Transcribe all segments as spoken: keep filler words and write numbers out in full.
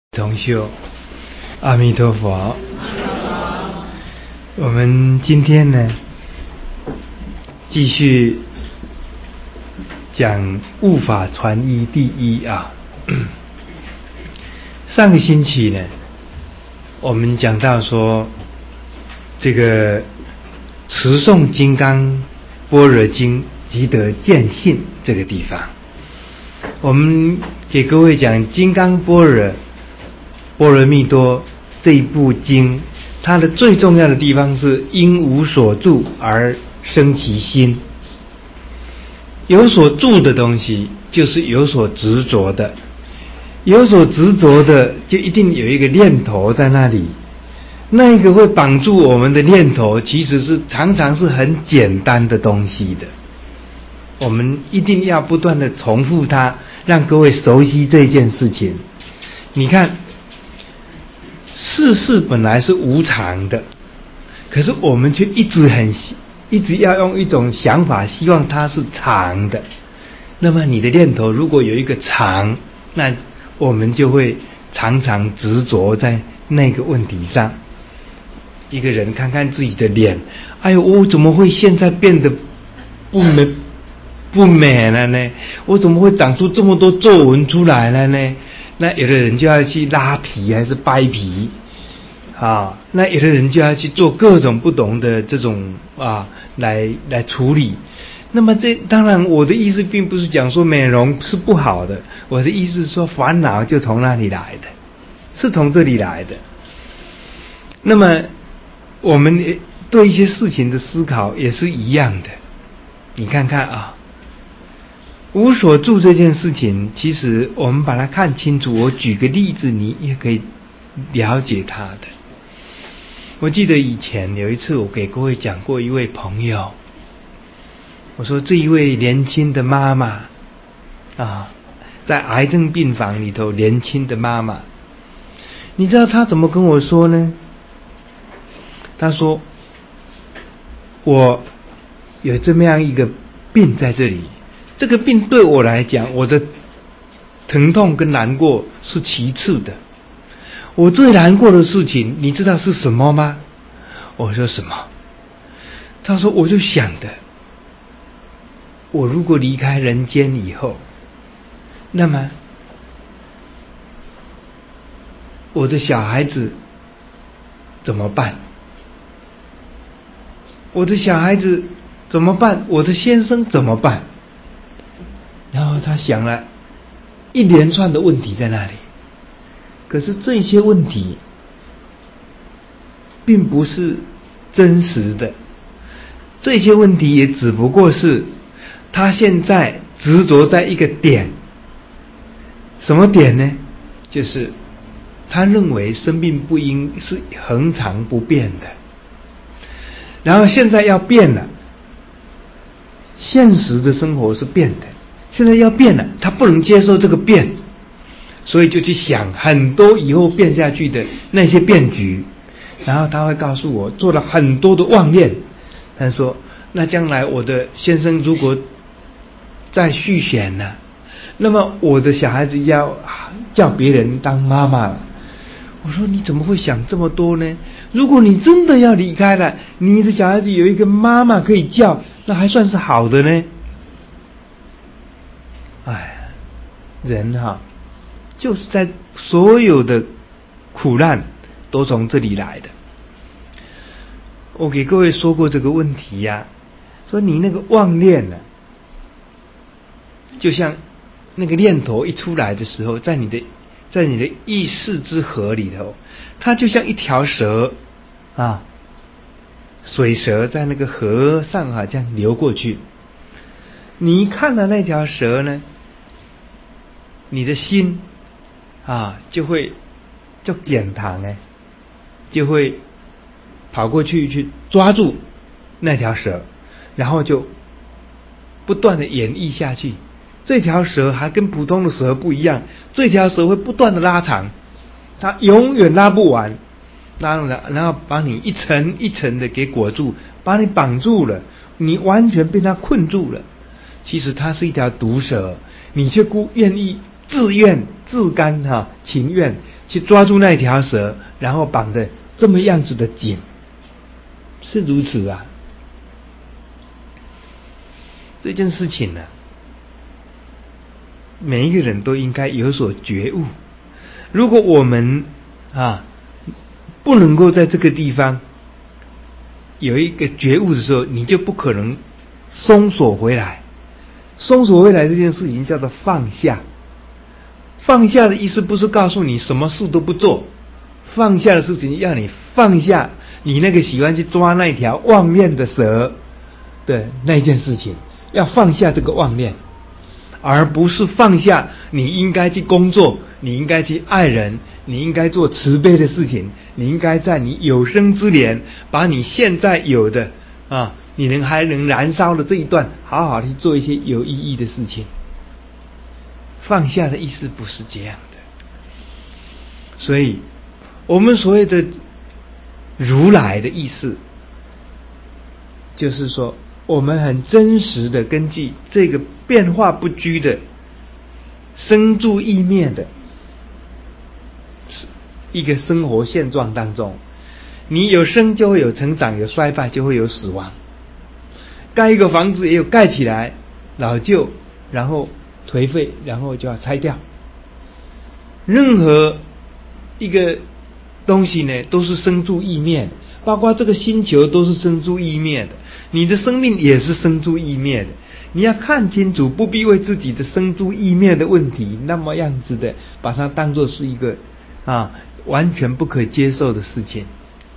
同修，阿弥陀佛。我们今天呢，继续讲悟法传一第一啊。上个星期呢，我们讲到说，这个持诵金刚般若经即得见性这个地方，我们给各位讲金刚般若波罗蜜多这一部经，它的最重要的地方是因无所住而生其心。有所住的东西就是有所执着的，有所执着的就一定有一个念头在那里，那个会绑住我们的念头其实是常常是很简单的东西的，我们一定要不断的重复它，让各位熟悉这件事情。你看世事本来是无常的，可是我们却一直很一直要用一种想法希望它是常的。那么你的念头如果有一个常，那我们就会常常执着在那个问题上。一个人看看自己的脸，哎呦，我怎么会现在变得不美不美了呢？我怎么会长出这么多皱纹出来了呢？那有的人就要去拉皮还是掰皮啊，那有的人就要去做各种不同的这种啊来来处理。那么这当然我的意思并不是讲说美容是不好的，我的意思是说烦恼就从那里来的，是从这里来的。那么我们对一些事情的思考也是一样的。你看看啊，无所住这件事情，其实我们把它看清楚，我举个例子你也可以了解它的。我记得以前有一次我给各位讲过一位朋友，我说这一位年轻的妈妈啊，在癌症病房里头年轻的妈妈，你知道她怎么跟我说呢？她说我有这么样一个病在这里，这个病对我来讲，我的疼痛跟难过是其次的，我最难过的事情你知道是什么吗？我说什么？他说我就想的，我如果离开人间以后，那么我的小孩子怎么办？我的小孩子怎么办？我的先生怎么办？然后他想了一连串的问题在那里，可是这些问题并不是真实的，这些问题也只不过是他现在执着在一个点。什么点呢？就是他认为生命不应是恒常不变的，然后现在要变了，现实的生活是变的，现在要变了，他不能接受这个变，所以就去想很多以后变下去的那些变局，然后他会告诉我做了很多的妄念。他说那将来我的先生如果再续弦了，那么我的小孩子要叫别人当妈妈了。我说你怎么会想这么多呢？如果你真的要离开了，你的小孩子有一个妈妈可以叫，那还算是好的呢。哎，人哈，就是在所有的苦难都从这里来的。我给各位说过这个问题呀、啊，说你那个妄念呢、啊，就像那个念头一出来的时候，在你的在你的意识之河里头，它就像一条蛇啊，水蛇在那个河上啊这样流过去。你一看到那条蛇呢，你的心啊就会就减糖哎，就会跑过去去抓住那条蛇，然后就不断的演绎下去。这条蛇还跟普通的蛇不一样，这条蛇会不断的拉长，它永远拉不完，拉了然后把你一层一层的给裹住，把你绑住了，你完全被它困住了。其实它是一条毒蛇，你却故愿意自愿自甘哈、啊、情愿去抓住那条蛇，然后绑得这么样子的紧，是如此啊。这件事情呢，每一个人都应该有所觉悟。如果我们啊不能够在这个地方有一个觉悟的时候，你就不可能松锁回来。松锁回来这件事情叫做放下。放下的意思不是告诉你什么事都不做，放下的事情要你放下你那个喜欢去抓那条妄念的蛇的那件事情，要放下这个妄念，而不是放下你应该去工作，你应该去爱人，你应该做慈悲的事情，你应该在你有生之年把你现在有的啊，你能还能燃烧的这一段好好去做一些有意义的事情。放下的意思不是这样的。所以我们所谓的如来的意思，就是说我们很真实的根据这个变化不居的生住异灭的一个生活现状当中，你有生就会有成长，有衰败就会有死亡。盖一个房子也有盖起来老旧，然后颓废，然后就要拆掉。任何一个东西呢都是生住异灭的，包括这个星球都是生住异灭的，你的生命也是生住异灭的。你要看清楚，不必为自己的生住异灭的问题那么样子的把它当作是一个啊完全不可接受的事情。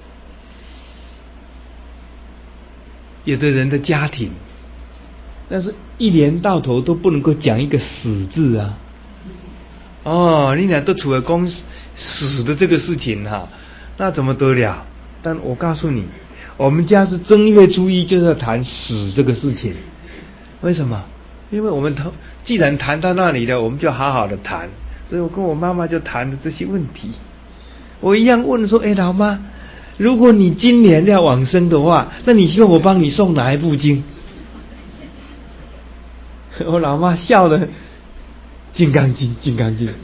有的人的家庭，但是一年到头都不能够讲一个死字啊！哦，你俩都处了公死的这个事情哈、啊，那怎么得了？但我告诉你，我们家是正月初一就要谈死这个事情。为什么？因为我们既然谈到那里了，我们就好好的谈。所以我跟我妈妈就谈了这些问题。我一样问说：“哎，老妈，如果你今年要往生的话，那你希望我帮你诵哪一部经？”我老妈笑了，《金刚经》，《金刚经》。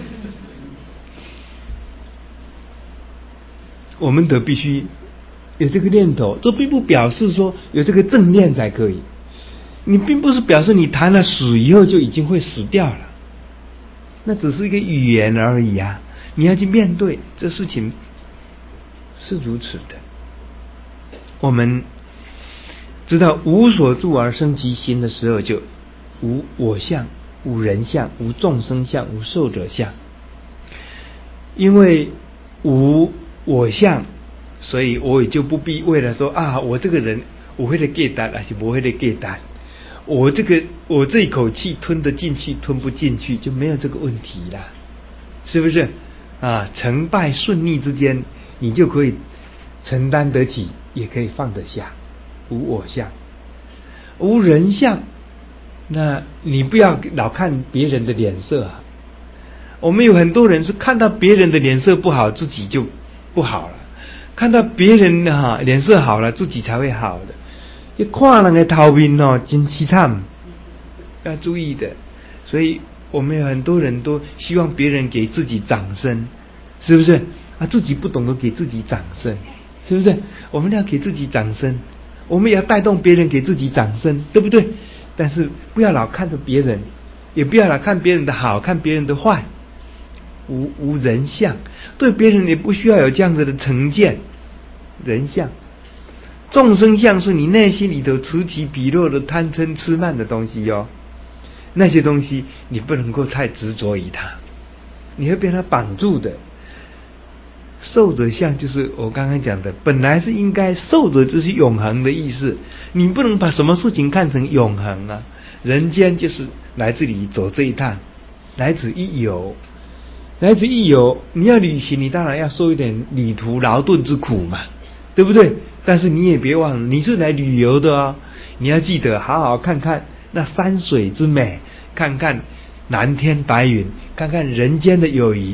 我们得必须有这个念头，这并不表示说有这个正念才可以。你并不是表示你谈了死以后就已经会死掉了，那只是一个语言而已啊！你要去面对这事情是如此的。我们知道无所住而生其心的时候，就无我相、无人相、无众生相、无寿者相。因为无我相，所以我也就不必为了说啊，我这个人我会的给单还是不会的给单，我这个我这一口气吞得进去吞不进去，就没有这个问题了，是不是啊？成败顺逆之间，你就可以承担得起，也可以放得下。无我相，无人相，那你不要老看别人的脸色啊。我们有很多人是看到别人的脸色不好，自己就不好了；看到别人哈、啊、脸色好了，自己才会好的。一看人的头面哦，真凄惨，要注意的。所以我们有很多人都希望别人给自己掌声，是不是啊？自己不懂得给自己掌声，是不是？我们要给自己掌声，我们也要带动别人给自己掌声，对不对？但是不要老看着别人，也不要老看别人的好，看别人的坏。无无人相，对别人也不需要有这样子的成见。人相，众生相是你内心里头此起彼落的贪嗔痴慢的东西哦。那些东西你不能够太执着于它，你会被它绑住的。寿者相就是我刚刚讲的，本来是应该寿者就是永恒的意思，你不能把什么事情看成永恒啊。人间就是来这里走这一趟，来此一游。来自一游，你要旅行，你当然要受一点旅途劳顿之苦嘛，对不对？但是你也别忘了，你是来旅游的哦，你要记得好好看看那山水之美，看看蓝天白云，看看人间的友谊，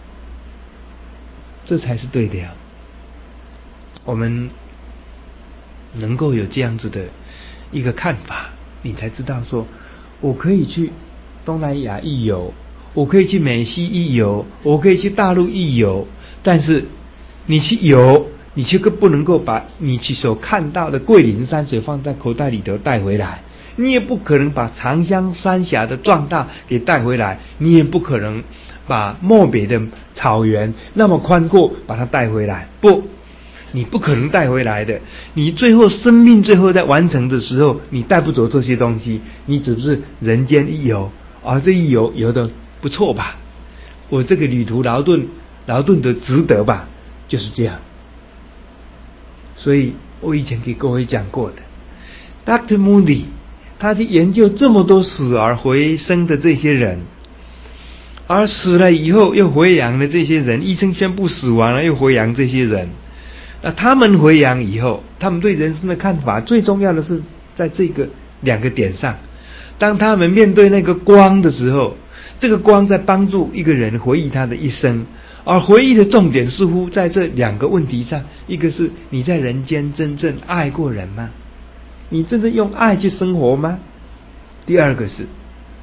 这才是对的呀。我们能够有这样子的一个看法，你才知道说，我可以去东南亚一游， 我可以去美西一游，我可以去大陆一游，但是你去游，你却不能够把你去所看到的桂林山水放在口袋里头带回来，你也不可能把长江三峡的壮大给带回来，你也不可能把漠北的草原那么宽阔把它带回来，不，你不可能带回来的。你最后生命最后在完成的时候，你带不走这些东西，你只是人间一游，而这一游游的不错吧，我这个旅途劳顿劳顿的值得吧，就是这样。所以我以前给各位讲过的 Doctor Moody 他去研究这么多死而回生的这些人，而死了以后又回阳的这些人，医生宣布死亡了又回阳这些人，那他们回阳以后，他们对人生的看法最重要的是在这个两个点上。当他们面对那个光的时候，这个光在帮助一个人回忆他的一生，而回忆的重点似乎在这两个问题上，一个是你在人间真正爱过人吗？你真正用爱去生活吗？第二个是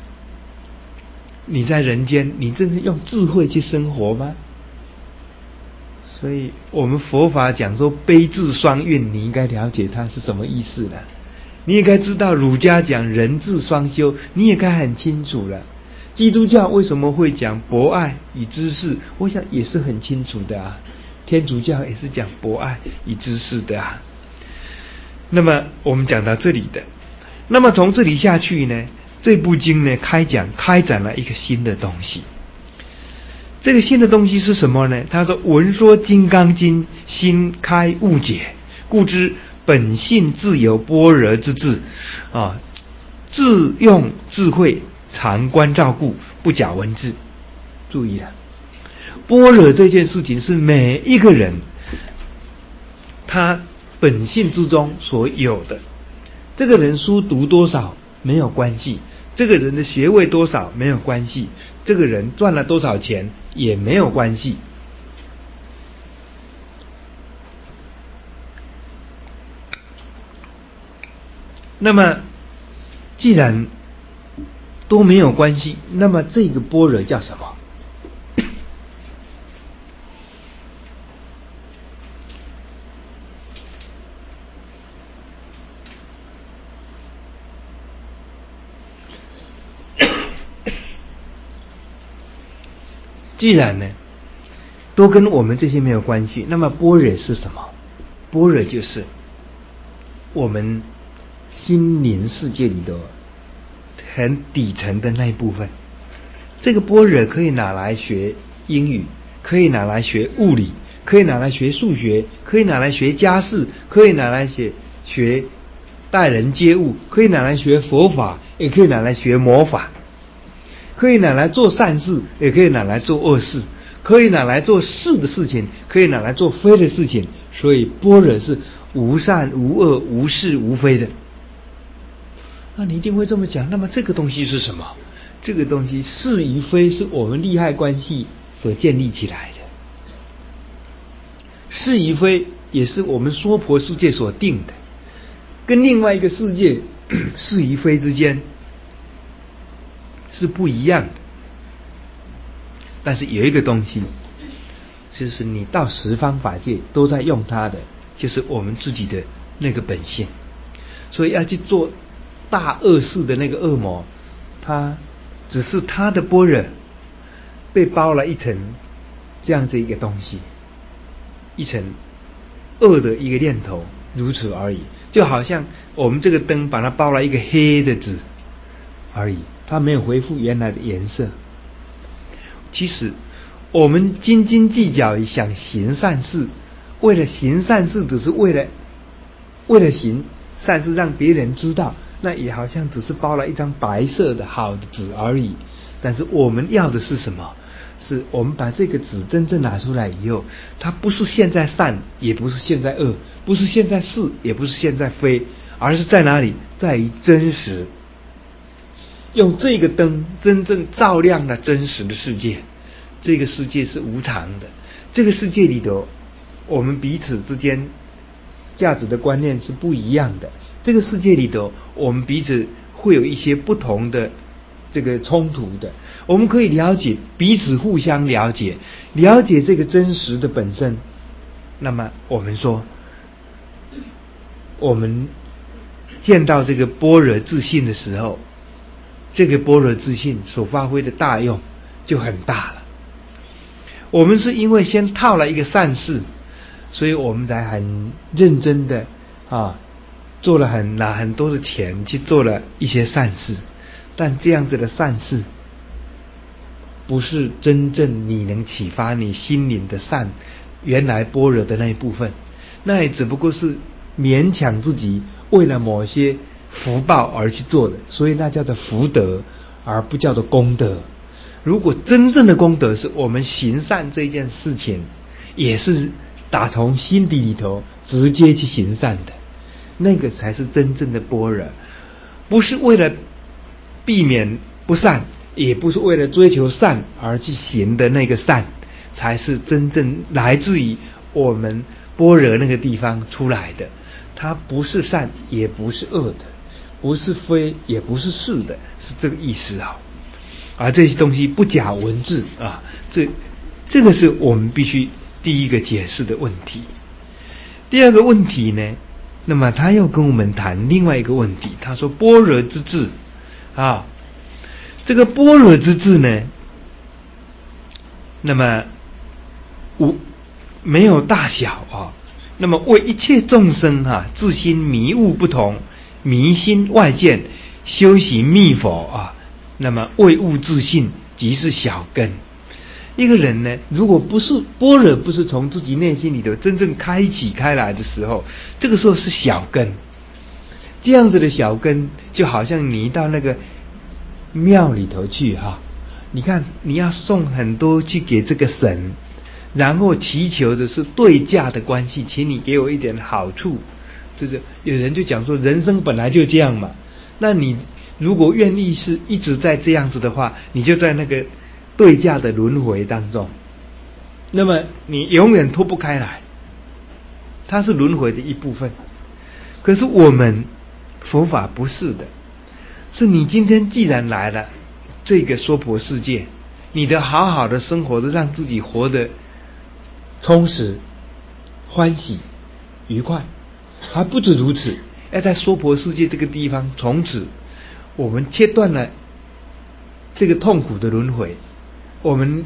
你在人间你真正用智慧去生活吗？所以我们佛法讲说悲智双运，你应该了解它是什么意思了。你也该知道儒家讲仁智双修，你也该很清楚了。基督教为什么会讲博爱与知识，我想也是很清楚的啊。天主教也是讲博爱与知识的啊。那么我们讲到这里的，那么从这里下去呢，这部经呢开讲开展了一个新的东西。这个新的东西是什么呢？他说闻说金刚经，心开悟解，故知本性自有般若之智啊，自用智慧常观照顾，不假文字。注意了，般若这件事情是每一个人他本性之中所有的。这个人书读多少没有关系，这个人的学位多少没有关系，这个人赚了多少钱也没有关系。那么既然都没有关系，那么这个般若叫什么？既然呢都跟我们这些没有关系，那么般若是什么？般若就是我们心灵世界里的很底层的那一部分。这个般若可以拿来学英语，可以拿来学物理，可以拿来学数学，可以拿来学家事，可以拿来学学待人接物，可以拿来学佛法，也可以拿来学魔法，可以拿来做善事，也可以拿来做恶事，可以拿来做是的事情，可以拿来做非的事情。所以般若是无善无恶无是无非的。那你一定会这么讲，那么这个东西是什么？这个东西是与非是我们利害关系所建立起来的，是与非也是我们娑婆世界所定的，跟另外一个世界是与非之间是不一样的。但是有一个东西就是你到十方法界都在用它的，就是我们自己的那个本性。所以要去做大恶事的那个恶魔，他只是他的般若被包了一层这样子一个东西，一层恶的一个念头，如此而已。就好像我们这个灯把它包了一个黑的纸而已，它没有恢复原来的颜色。其实我们斤斤计较想行善事，为了行善事只是为了为了行善事让别人知道，那也好像只是包了一张白色的好的纸而已。但是我们要的是什么？是我们把这个纸真正拿出来以后，它不是现在善，也不是现在恶，不是现在是，也不是现在非，而是在哪里？在于真实。用这个灯真正照亮了真实的世界。这个世界是无常的，这个世界里头我们彼此之间价值的观念是不一样的，这个世界里头我们彼此会有一些不同的这个冲突的。我们可以了解彼此互相了解，了解这个真实的本身。那么我们说，我们见到这个般若自信的时候，这个般若自信所发挥的大用就很大了。我们是因为先套了一个善事，所以我们才很认真的啊，做了很拿很多的钱去做了一些善事。但这样子的善事，不是真正你能启发你心灵的善，原来般若的那一部分，那也只不过是勉强自己为了某些福报而去做的，所以那叫做福德，而不叫做功德。如果真正的功德是我们行善这件事情，也是打从心底里头直接去行善的，那个才是真正的般若，不是为了避免不善，也不是为了追求善而去行的那个善，才是真正来自于我们般若那个地方出来的。它不是善也不是恶的，不是非也不是是的，是这个意思啊。而这些东西不假文字啊，这这个是我们必须第一个解释的问题。第二个问题呢，那么他又跟我们谈另外一个问题，他说般若之智啊，这个般若之智呢，那么无没有大小啊，那么为一切众生啊，自心迷悟不同，迷心外见，修习密佛啊，那么为悟自信，即是小根。一个人呢，如果不是般若，不是从自己内心里头真正开启开来的时候，这个时候是小根。这样子的小根，就好像你到那个庙里头去哈，你看你要送很多去给这个神，然后祈求的是对价的关系，请你给我一点好处，就是有人就讲说人生本来就这样嘛，那你如果愿意是一直在这样子的话，你就在那个对价的轮回当中，那么你永远脱不开来，它是轮回的一部分。可是我们佛法不是的，是你今天既然来了这个娑婆世界，你的好好的生活的，让自己活得充实、欢喜、愉快，还不止如此，要在娑婆世界这个地方，从此我们切断了这个痛苦的轮回，我们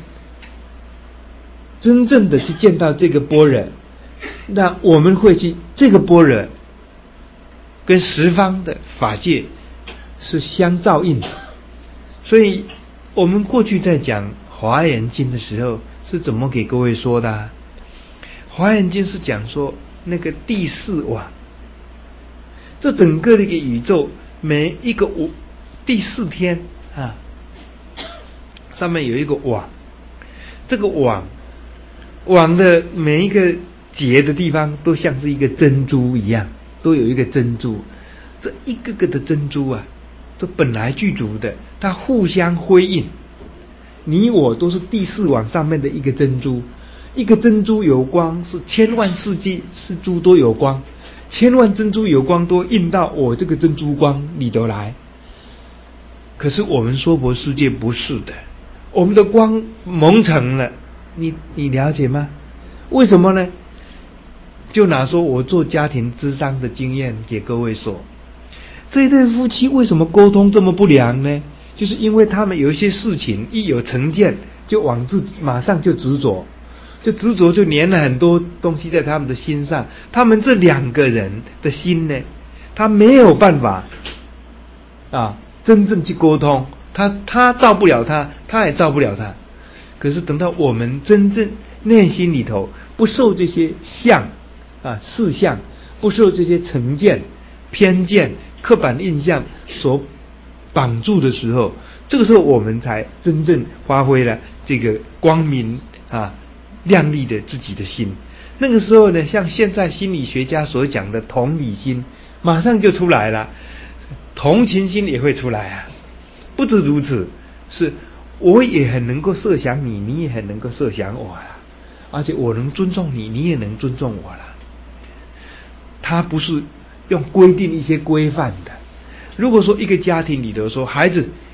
真正的去见到这个般若，那我们会去这个般若跟十方的法界是相照应的。所以我们过去在讲华严经的时候是怎么给各位说的啊？华严经是讲说那个第四网，这整个的一个宇宙，每一个第四天啊，上面有一个网，这个网网的每一个结的地方都像是一个珍珠一样，都有一个珍珠，这一个个的珍珠啊，都本来具足的，它互相辉映，你我都是第四网上面的一个珍珠，一个珍珠有光，是千万世界是珠都有光，千万珍珠有光都映到我这个珍珠光里头来。可是我们娑婆世界不是的，我们的光蒙尘了，你你了解吗？为什么呢？就拿说我做家庭咨商的经验给各位说，这一对夫妻为什么沟通这么不良呢？就是因为他们有一些事情一有成见，就往自己马上就执着，就执着就粘了很多东西在他们的心上。他们这两个人的心呢，他没有办法啊真正去沟通，他他照不了他，他也照不了他。可是等到我们真正内心里头不受这些相啊事相，不受这些成见、偏见、刻板印象所绑住的时候，这个时候我们才真正发挥了这个光明啊亮丽的自己的心。那个时候呢，像现在心理学家所讲的同理心马上就出来了，同情心也会出来啊。不止如此，是我也很能够设想你，你也很能够设想我啦，而且我能尊重你，你也能尊重我啦。他不是用规定一些规范的。如果说一个家庭里头说孩子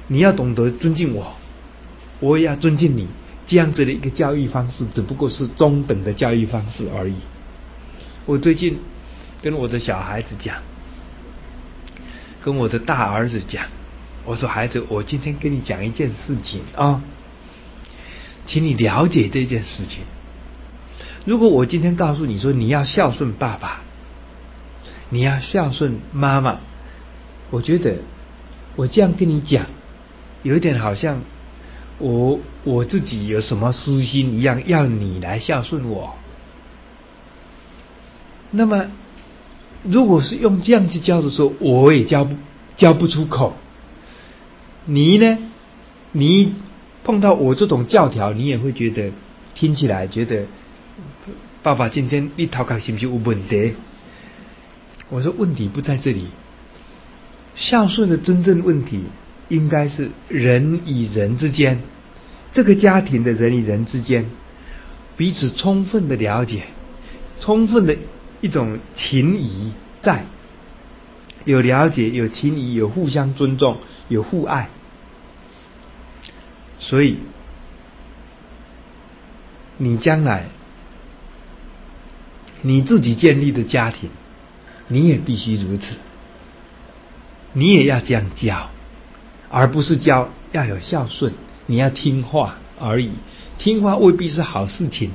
你要懂得尊敬我，我也要尊敬你。这样子的一个教育方式，只不过是中等的教育方式而已。我最近跟我的小孩子讲，跟我的大儿子讲，我说孩子，我今天跟你讲一件事情啊，请你了解这件事情。如果我今天告诉你说你要孝顺爸爸，你要孝顺妈妈，我觉得我这样跟你讲，有一点好像我我自己有什么私心一样，要你来孝顺我。那么如果是用这样去教的时候，我也教不教不出口。你呢，你碰到我这种教条，你也会觉得听起来觉得爸爸今天你头壳是不是有问题？我说问题不在这里，孝顺的真正问题应该是人与人之间，这个家庭的人与人之间彼此充分的了解，充分的一种情谊在，有了解，有情谊，有互相尊重，有互爱。所以你将来你自己建立的家庭，你也必须如此，你也要这样教，而不是教要有孝顺，你要听话而已。听话未必是好事情。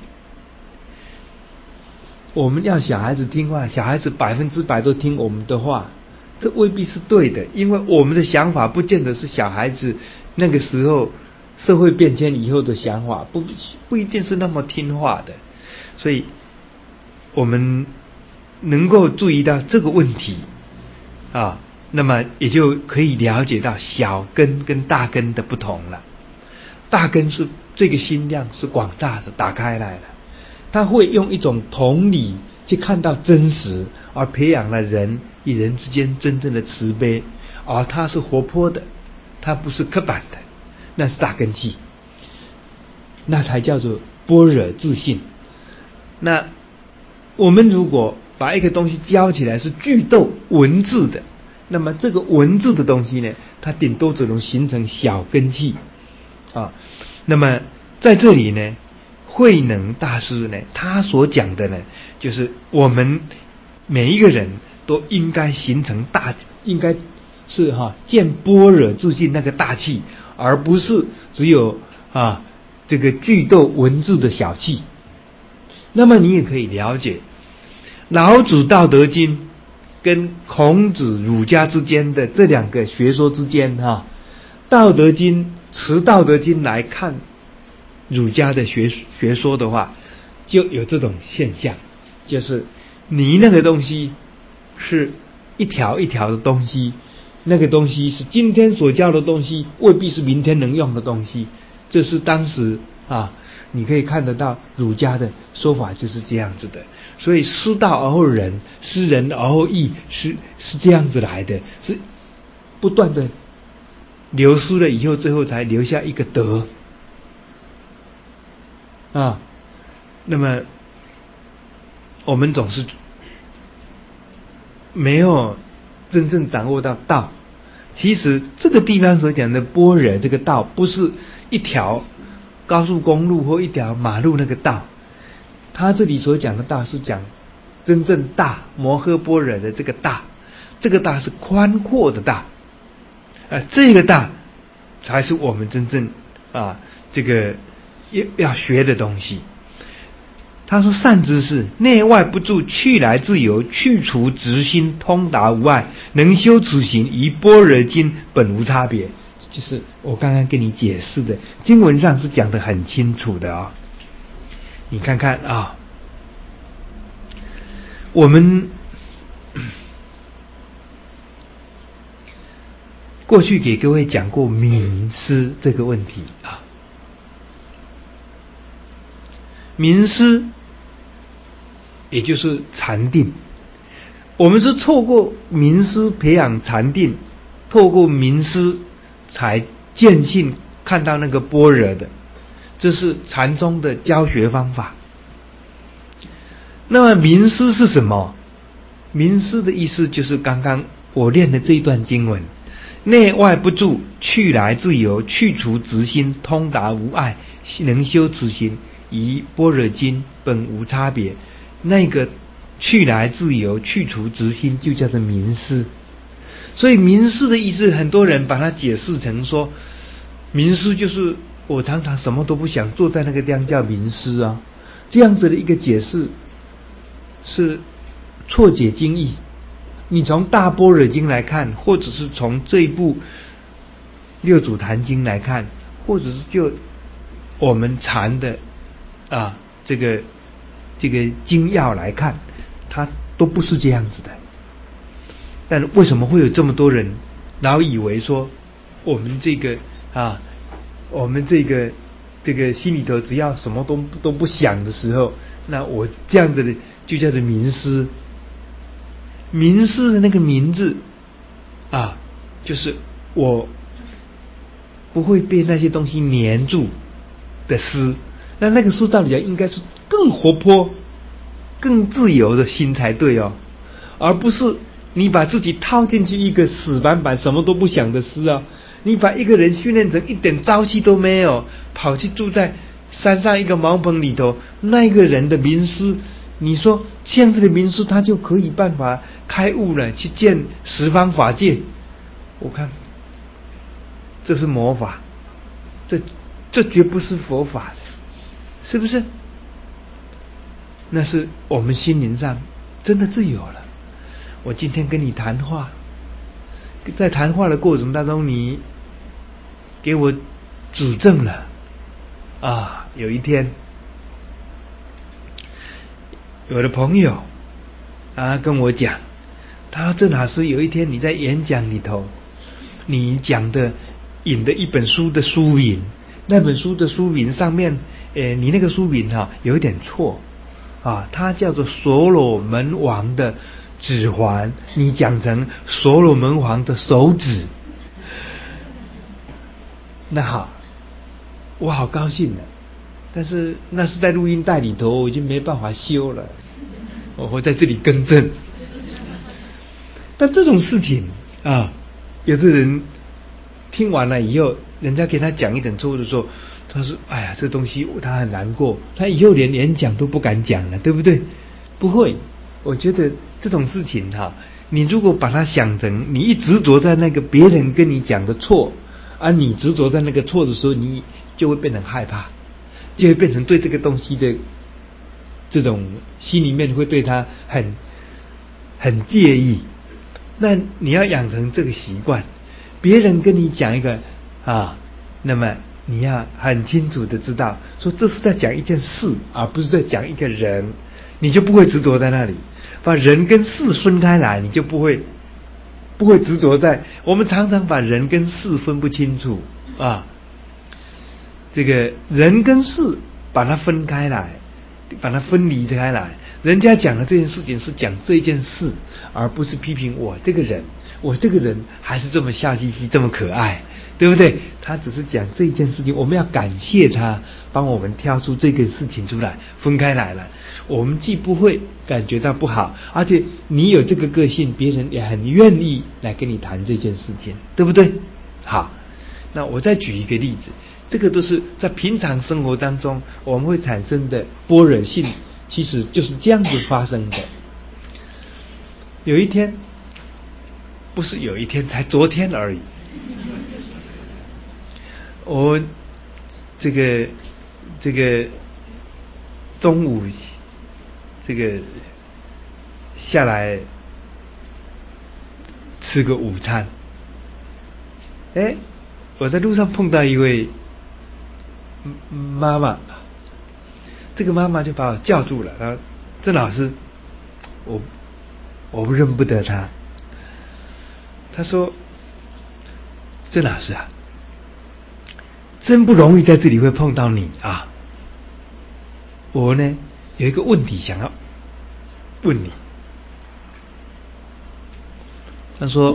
我们要小孩子听话，小孩子百分之百都听我们的话，这未必是对的，因为我们的想法不见得是小孩子那个时候社会变迁以后的想法，不不一定是那么听话的。所以我们能够注意到这个问题啊，那么也就可以了解到小根跟大根的不同了。大根是这个心量是广大的，打开来了，他会用一种同理去看到真实，而培养了人与人之间真正的慈悲，而他是活泼的，他不是刻板的，那是大根器，那才叫做般若自信。那我们如果把一个东西教起来是句读文字的，那么这个文字的东西呢，它顶多只能形成小根器啊。那么在这里呢，慧能大师呢，他所讲的呢，就是我们每一个人都应该形成大，应该是哈见般若自信那个大气，而不是只有啊这个句读文字的小气。那么你也可以了解老子道德经跟孔子儒家之间的这两个学说之间哈，道德经持道德经来看儒家的学学说的话，就有这种现象，就是你那个东西是一条一条的东西，那个东西是今天所教的东西，未必是明天能用的东西。这是当时啊，你可以看得到儒家的说法就是这样子的。所以师道而后仁，师仁而后义，是是这样子来的，是不断的流失了以后，最后才留下一个德啊。那么我们总是没有真正掌握到道。其实这个地方所讲的般若这个道，不是一条高速公路或一条马路那个道，他这里所讲的道是讲真正大摩诃般若的这个大，这个大是宽阔的大，啊，这个大才是我们真正啊这个要要学的东西。他说善知识，内外不住，去来自由，去除执心，通达无碍，能修此行，与般若经本无差别。就是我刚刚跟你解释的，经文上是讲得很清楚的啊、哦。你看看啊、哦，我们过去给各位讲过冥思这个问题啊，冥思也就是禅定，我们是透过冥思培养禅定，透过冥思才见性看到那个般若的，这是禅宗的教学方法。那么冥思是什么？冥思的意思就是刚刚我念的这一段经文， 内外不住，去来自由，去除执心，通达无碍，能修此行，与般若经本无差别。那个去来自由，去除执心，就叫做明思。所以明思的意思，很多人把它解释成说，明思就是我常常什么都不想，坐在那个地方叫明思啊。这样子的一个解释是错解经义。你从大般若经来看，或者是从这一部六祖坛经来看，或者是就我们禅的啊这个这个经要来看，它都不是这样子的。但为什么会有这么多人老以为说我们这个啊我们这个这个心里头只要什么都都不想的时候，那我这样子的就叫做明思。明思的那个明字啊，就是我不会被那些东西黏住的思。那那个思道理讲应该是更活泼更自由的心才对哦，而不是你把自己套进去一个死板板什么都不想的思啊。你把一个人训练成一点朝气都没有，跑去住在山上一个茅棚里头，那个人的明思，你说这样子的明思他就可以办法开悟了，去见十方法界。我看这是魔法，这这绝不是佛法，是不是？那是我们心灵上真的自由了。我今天跟你谈话，在谈话的过程当中，你给我指正了啊。有一天，有的朋友啊跟我讲，他郑老师有一天你在演讲里头，你讲的引的一本书的书名，那本书的书名上面，呃，你那个书名哈、啊、有一点错啊，它叫做所罗门王的指环，你讲成所罗门王的手指。那好，我好高兴了，但是那是在录音带里头，我已经没办法修了，我会在这里更正。但这种事情啊，有的人听完了以后，人家给他讲一点错误的时候，他说：“哎呀，这东西他很难过，他以后连演讲都不敢讲了，对不对？”不会，我觉得这种事情哈、啊，你如果把它想成你一执着在那个别人跟你讲的错，而、啊、你执着在那个错的时候，你就会变成害怕，就会变成对这个东西的这种心里面会对他很很介意。那你要养成这个习惯，别人跟你讲一个啊，那么你要很清楚的知道，说这是在讲一件事，而不是在讲一个人，你就不会执着在那里，把人跟事分开来，你就不会不会执着在。我们常常把人跟事分不清楚啊，这个人跟事把它分开来，把它分离开来。人家讲的这件事情是讲这件事，而不是批评我这个人。我这个人还是这么笑嘻嘻，这么可爱，对不对？他只是讲这一件事情，我们要感谢他帮我们挑出这个事情出来，分开来了。我们既不会感觉到不好，而且你有这个个性，别人也很愿意来跟你谈这件事情，对不对？好，那我再举一个例子，这个都是在平常生活当中我们会产生的般若性，其实就是这样子发生的。有一天，不是有一天，才昨天而已，我这个这个中午这个下来吃个午餐，哎，我在路上碰到一位妈妈，这个妈妈就把我叫住了，然后郑老师，我我认不得她。她说：“郑老师啊，真不容易在这里会碰到你啊。我呢有一个问题想要问你。”她说：“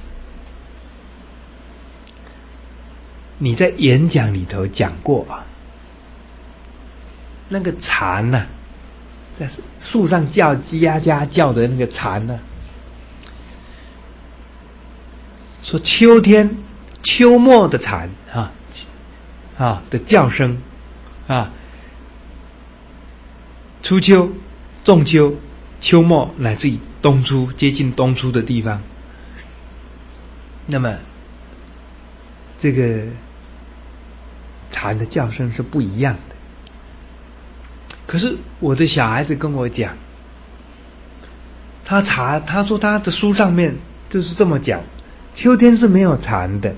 你在演讲里头讲过啊，那个蝉呐、啊，在树上叫叽呀喳叫的那个蝉呢、啊， 说秋天秋末的蝉啊啊的叫声啊，初秋、仲秋、秋末乃至于冬初，接近冬初的地方，那么这个蝉的叫声是不一样的。可是我的小孩子跟我讲，他查他说他的书上面就是这么讲，秋天是没有蝉的，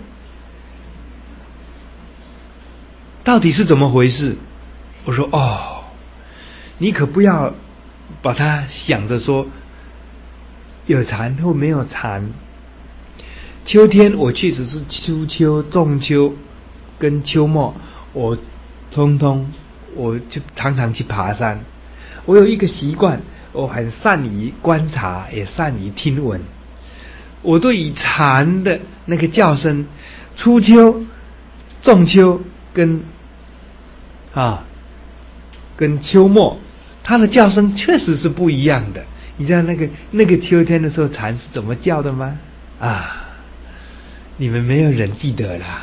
到底是怎么回事？我说哦，你可不要把它想着说有蝉或没有蝉。秋天我确实是初秋、仲秋跟秋末，我通通我就常常去爬山。我有一个习惯，我很善于观察，也善于听闻。我对于蝉的那个叫声，初秋、仲秋跟啊跟秋末，它的叫声确实是不一样的。你知道那个那个秋天的时候蝉是怎么叫的吗？啊，你们没有人记得啦，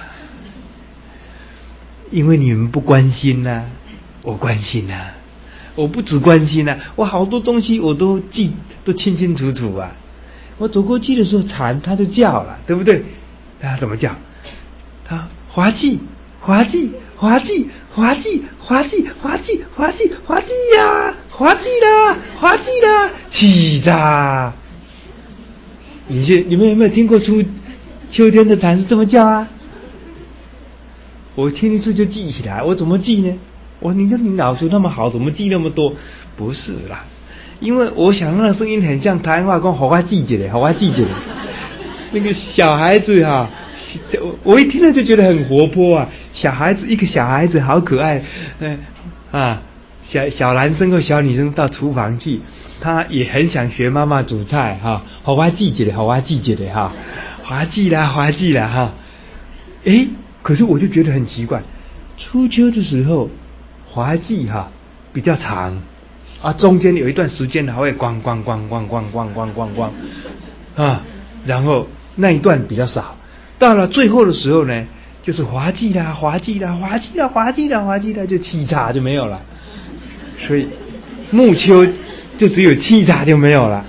因为你们不关心啊，我关心啊，我不只关心啊，我好多东西我都记都清清楚楚啊。我走过去的时候，蝉它就叫了，对不对？它怎么叫？它滑稽，滑稽，滑稽，滑稽，滑稽，滑稽，滑稽，滑稽呀，滑稽啦，滑稽啦，起喳！你这你们有没有听过初秋天的蝉是这么叫啊？我听一次就记起来，我怎么记呢？我你说你脑子那么好，怎么记那么多？不是啦，因为我想那个声音很像台湾话，讲好我记起来，好我记起来。那个小孩子哈、啊，我一听了就觉得很活泼啊。小孩子一个小孩子好可爱，嗯啊，小小男生和小女生到厨房去，他也很想学妈妈煮菜哈，好我记起来，好我记起来哈，滑稽啦，滑稽啦哈。诶，可是我就觉得很奇怪，初秋的时候滑稽哈比较长啊，中间有一段时间还会咣咣咣咣咣咣咣咣咣啊，然后那一段比较少，到了最后的时候呢，就是滑稽啦，滑稽啦，滑稽啦，滑稽啦，滑稽啦，就气岔就没有了。所以暮秋就只有气岔就没有了。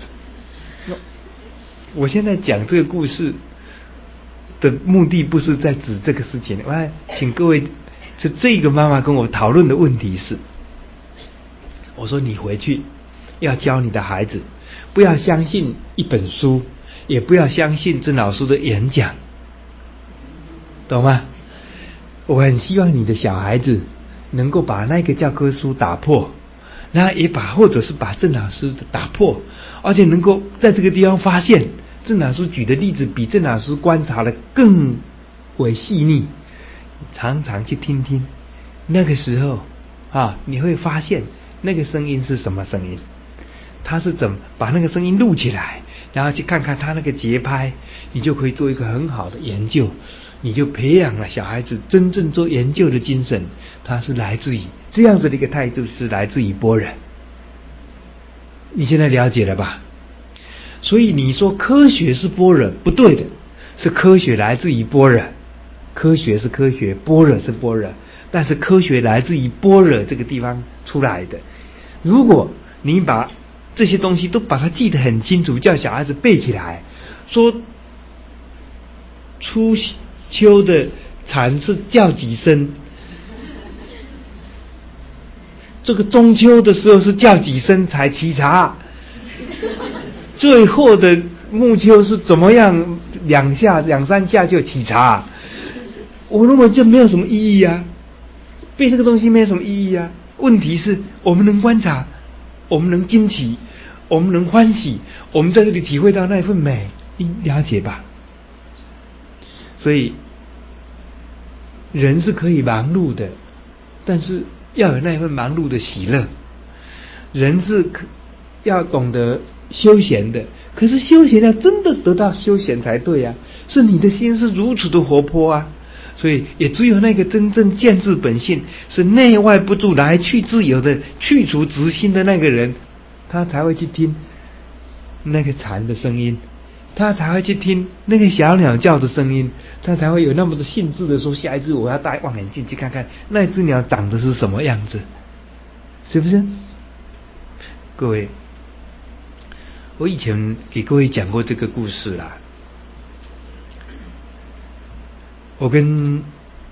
我现在讲这个故事的目的不是在指这个事情，我请各位，是这个妈妈跟我讨论的问题是，我说你回去要教你的孩子，不要相信一本书，也不要相信郑老师的演讲，懂吗？我很希望你的小孩子能够把那个教科书打破，那也把或者是把郑老师打破，而且能够在这个地方发现郑老师举的例子比郑老师观察的更为细腻，常常去听听，那个时候啊，你会发现那个声音是什么声音，他是怎么把那个声音录起来，然后去看看他那个节拍，你就可以做一个很好的研究，你就培养了小孩子真正做研究的精神，他是来自于这样子的一个态度，是来自于般若。你现在了解了吧？所以你说科学是般若不对的，是科学来自于般若，科学是科学，般若是般若，但是科学来自于般若这个地方出来的。如果你把这些东西都把它记得很清楚，叫小孩子背起来，说初秋的蝉是叫几声，这个中秋的时候是叫几声才沏茶，最后的暮秋是怎么样两下两三下就沏茶，我认为这没有什么意义啊，背这个东西没有什么意义啊。问题是我们能观察，我们能惊奇，我们能欢喜，我们在这里体会到那一份美，你了解吧？所以人是可以忙碌的，但是要有那一份忙碌的喜乐。人是要懂得休闲的，可是休闲要真的得到休闲才对啊，是你的心是如此的活泼啊。所以也只有那个真正见自本性，是内外不住来去自由的去除执心的那个人，他才会去听那个蝉的声音， 他才会去听那个小鸟叫的声音，他才会有那么多兴致的说，下一次我要戴望远镜去看看那只鸟长得是什么样子，是不是？各位，我以前给各位讲过这个故事啦。我跟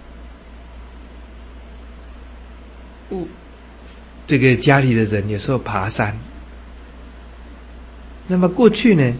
我这个家里的人有时候爬山，那么过去呢，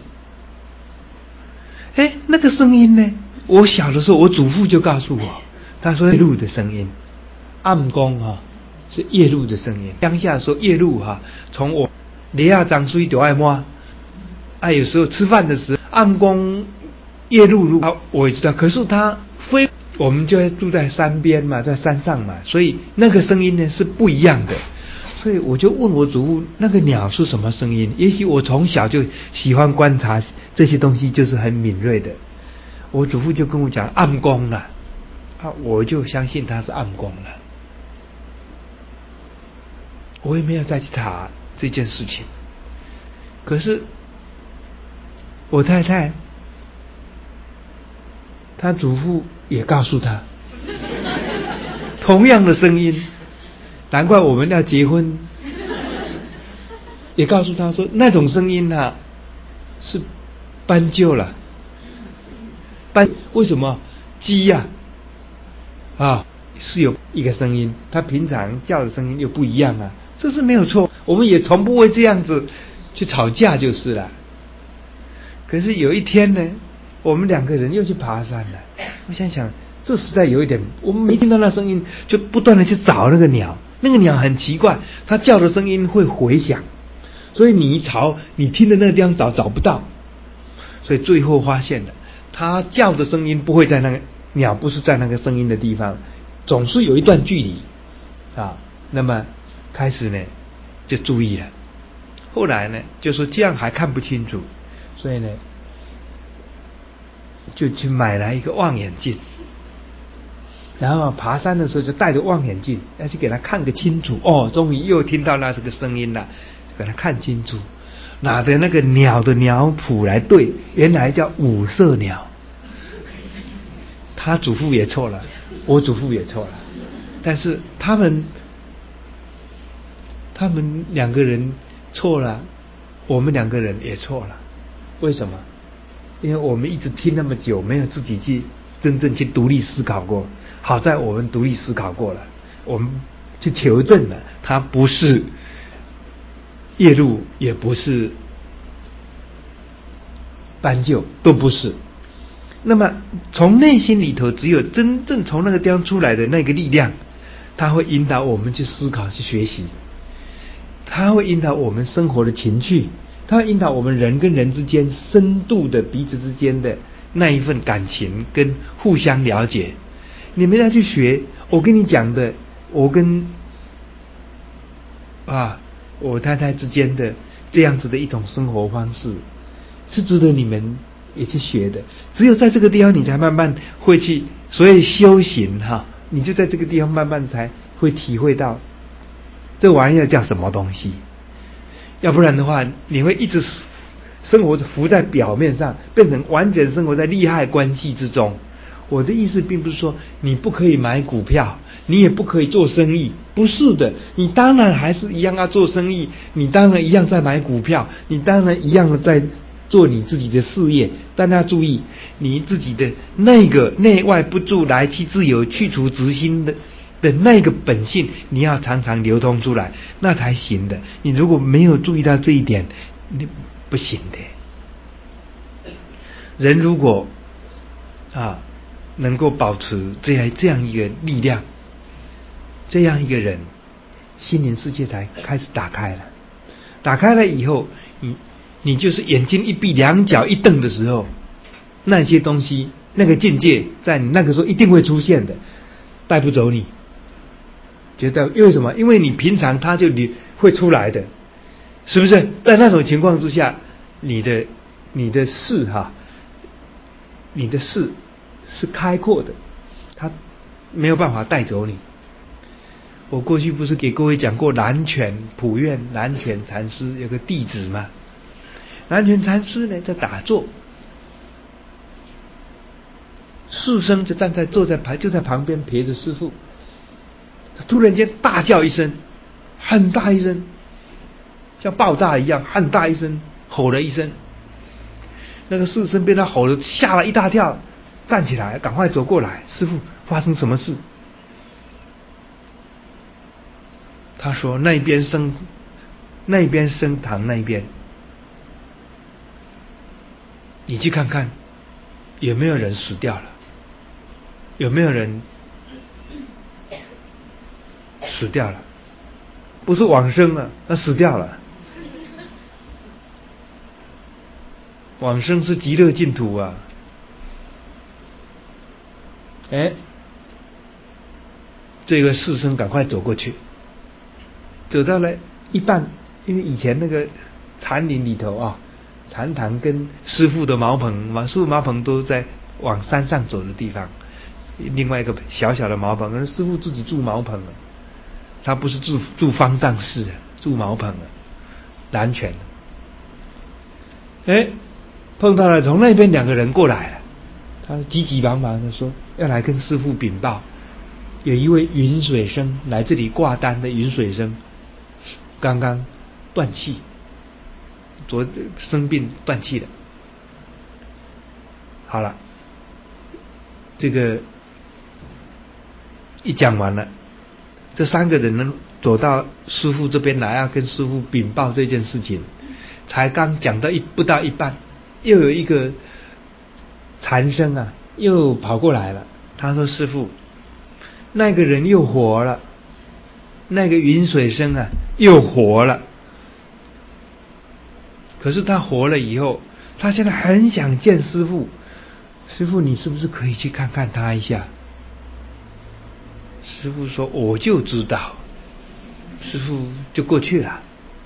哎，那个声音呢？我小的时候，我祖父就告诉我，他说夜鹭的声音，暗光哈是夜鹭的声音。乡下说夜鹭哈，从我离亚长水就爱摸，啊，有时候吃饭的时候，暗光夜鹭如啊，我也知道，可是它飞，我们就住在山边嘛，在山上嘛，所以那个声音呢是不一样的。所以我就问我祖父，那个鸟是什么声音？也许我从小就喜欢观察这些东西，就是很敏锐的。我祖父就跟我讲暗光了，啊，我就相信它是暗光了。我也没有再去查这件事情。可是我太太，她祖父也告诉她，同样的声音。难怪我们要结婚，也告诉他说那种声音啊是斑鸠了。斑为什么鸡呀 啊, 啊是有一个声音，它平常叫的声音又不一样啊，这是没有错。我们也从不会这样子去吵架就是了。可是有一天呢，我们两个人又去爬山了。我想想，这实在有一点，我们没听到那声音，就不断的去找那个鸟。那个鸟很奇怪，它叫的声音会回响，所以你一朝你听的那个地方找找不到，所以最后发现了，它叫的声音不会在那个鸟不是在那个声音的地方，总是有一段距离啊。那么开始呢就注意了，后来呢就说这样还看不清楚，所以呢就去买来一个望远镜。然后爬山的时候就带着望远镜要去给他看个清楚，哦，终于又听到那这个声音了，给他看清楚，拿的那个鸟的鸟谱来对，原来叫五色鸟。他祖父也错了，我祖父也错了，但是他们他们两个人错了，我们两个人也错了。为什么？因为我们一直听那么久，没有自己去真正去独立思考过。好在我们独立思考过了，我们去求证了，它不是夜鹭，也不是斑鸠，都不是。那么从内心里头，只有真正从那个地方出来的那个力量，它会引导我们去思考、去学习，它会引导我们生活的情趣，它会引导我们人跟人之间深度的彼此之间的那一份感情跟互相了解。你们要去学我跟你讲的，我跟啊我太太之间的这样子的一种生活方式，是值得你们也去学的。只有在这个地方，你才慢慢会去，所以修行哈，你就在这个地方慢慢才会体会到这玩意儿叫什么东西。要不然的话，你会一直生活浮在表面上，变成完全生活在利害关系之中。我的意思并不是说你不可以买股票，你也不可以做生意，不是的，你当然还是一样要做生意，你当然一样在买股票，你当然一样的在做你自己的事业，但要注意你自己的那个内外不住、来去自由、去除执心的的那个本性，你要常常流通出来，那才行的。你如果没有注意到这一点，你不行的。人如果啊能够保持这样这样一个力量，这样一个人，心灵世界才开始打开了。打开了以后，你你就是眼睛一闭，两脚一蹬的时候，那些东西，那个境界，在你那个时候一定会出现的，带不走你。觉得因为什么？因为你平常它就你会出来的，是不是？在那种情况之下，你的你的视哈，你的视是开阔的，它没有办法带走你。我过去不是给各位讲过南泉普愿南泉禅师有个弟子吗？南泉禅师呢在打坐， 师生就站在坐在旁就在旁边陪着师父，突然间大叫一声，很大一声，像爆炸一样，很大一声吼了一声。那个师生被他吼得吓了一大跳，站起来赶快走过来，师父发生什么事？他说那边僧那边僧堂那边，你去看看有没有人死掉了，有没有人死掉了？不是往生了，他死掉了。往生是极乐净土啊！哎，这个士僧赶快走过去，走到了一半，因为以前那个禅林里头啊，禅堂跟师父的茅棚，师父茅棚都在往山上走的地方，另外一个小小的茅棚，可是师父自己住茅棚了，他不是住住方丈室的，住茅棚了，南泉。哎。碰到了从那边两个人过来了，他急急忙忙的说要来跟师父禀报，有一位云水僧来这里挂单的云水僧，刚刚断气，昨生病断气了。好了，这个一讲完了，这三个人呢走到师父这边来，要跟师父禀报这件事情，才刚讲到一不到一半。又有一个禅僧啊，又跑过来了。他说：“师父，那个人又活了，那个云水僧啊，又活了。可是他活了以后，他现在很想见师父。师父，你是不是可以去看看他一下？”师父说：“我就知道。”师父就过去了。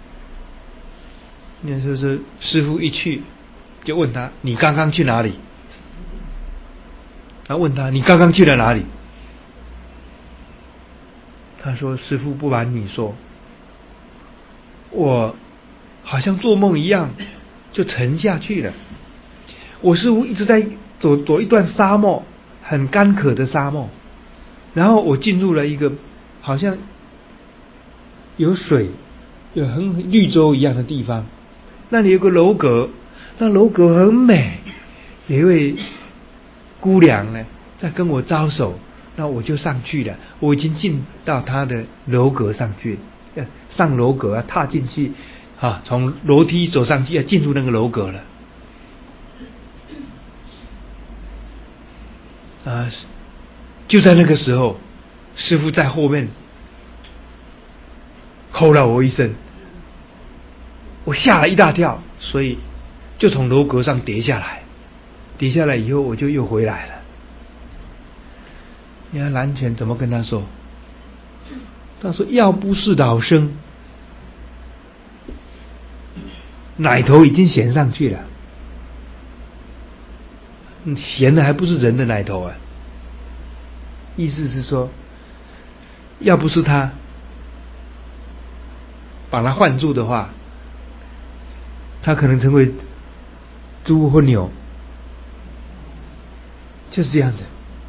那就是师父一去。就问他：“你刚刚去哪里？”他问他：“你刚刚去了哪里？”他说：“师父，不瞒你说，我好像做梦一样，就沉下去了。我师父一直在走走一段沙漠，很干渴的沙漠，然后我进入了一个好像有水、有很绿洲一样的地方，那里有个楼阁。”那楼阁很美，有一位姑娘呢在跟我招手，那我就上去了。我已经进到她的楼阁上去，上楼阁啊，踏进去啊，从楼梯走上去，要进入那个楼阁了。啊，就在那个时候，师父在后面吼了我一声，我吓了一大跳，所以就从楼阁上跌下来，跌下来以后我就又回来了。你看蓝泉怎么跟他说？他说：“要不是老生，奶头已经衔上去了，衔的还不是人的奶头啊。”意思是说，要不是他把他换住的话，他可能成为猪或牛，就是这样子。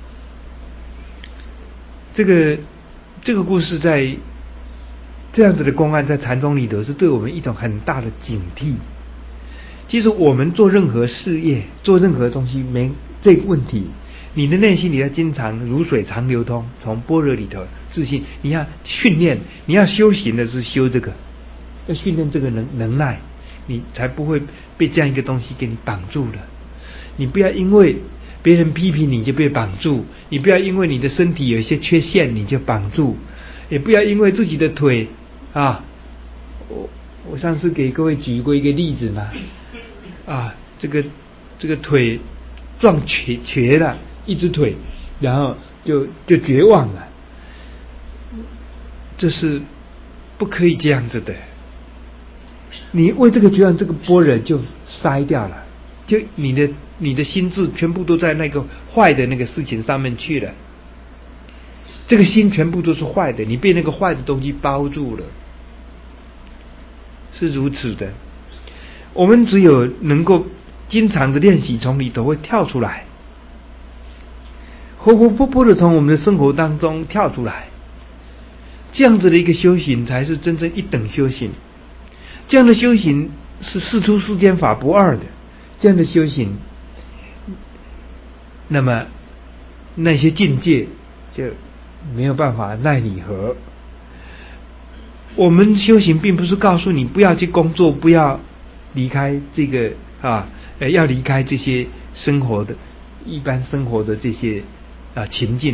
这个这个故事在这样子的公案，在禅宗里头是对我们一种很大的警惕。其实我们做任何事业，做任何东西，没这个问题，你的内心里要经常如水常流通，从般若里头自信，你要训练，你要修行的是修这个，要训练这个能能耐，你才不会被这样一个东西给你绑住了。你不要因为别人批评你就被绑住，你不要因为你的身体有一些缺陷你就绑住，也不要因为自己的腿啊，我我上次给各位举过一个例子嘛，啊，这个这个腿撞瘸瘸了一只腿，然后就就绝望了，这是不可以这样子的。你为这个绝望，这个般若就筛掉了，就你的你的心智全部都在那个坏的那个事情上面去了，这个心全部都是坏的，你被那个坏的东西包住了，是如此的。我们只有能够经常的练习，从里头会跳出来， 活活泼泼的从我们的生活当中跳出来。这样子的一个修行才是真正一等修行，这样的修行是事出世间法不二的，这样的修行，那么那些境界就没有办法奈你何。我们修行并不是告诉你不要去工作，不要离开这个啊，呃，要离开这些生活的一般生活的这些啊情境。